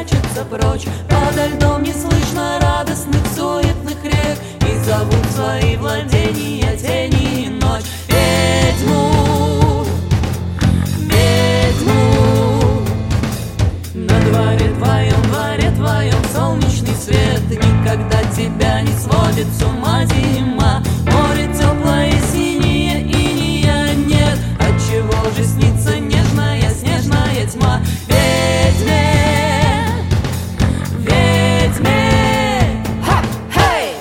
прячется прочь. Подо льдом не слышно радостных суетных рек, и зовут свои владения тени и ночь. Ведьму, ведьму, на дворе твоем солнечный свет. Никогда тебя не сводит с ума зима. Море теплое, синее, иния нет. Отчего же снится нежная снежная тьма? Ведьме, ведьме, ха-хей!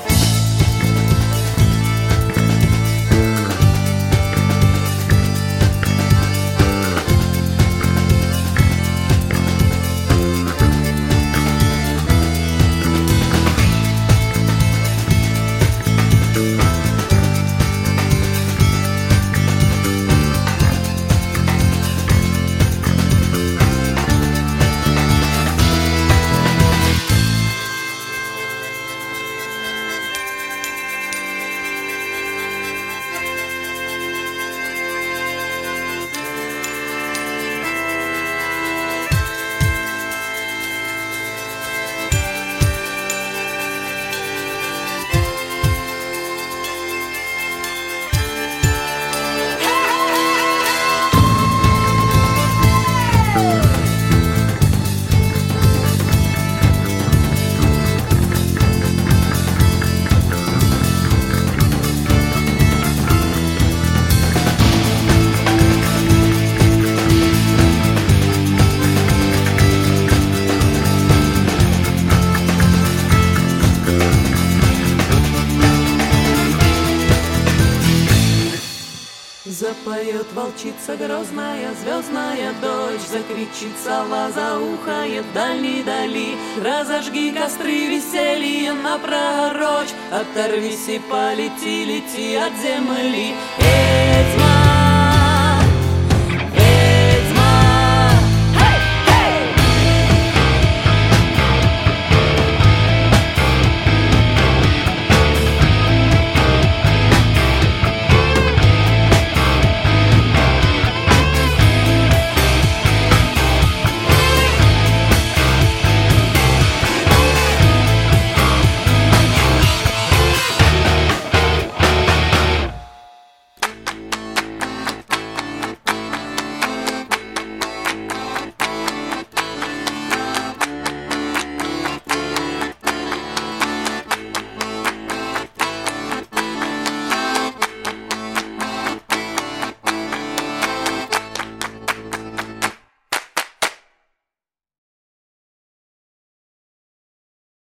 Запоет волчица грозная, звездная дочь, закричит сова, заухает в дальней дали. Разожги костры веселья напророчь, оторвись и полети, лети от земли.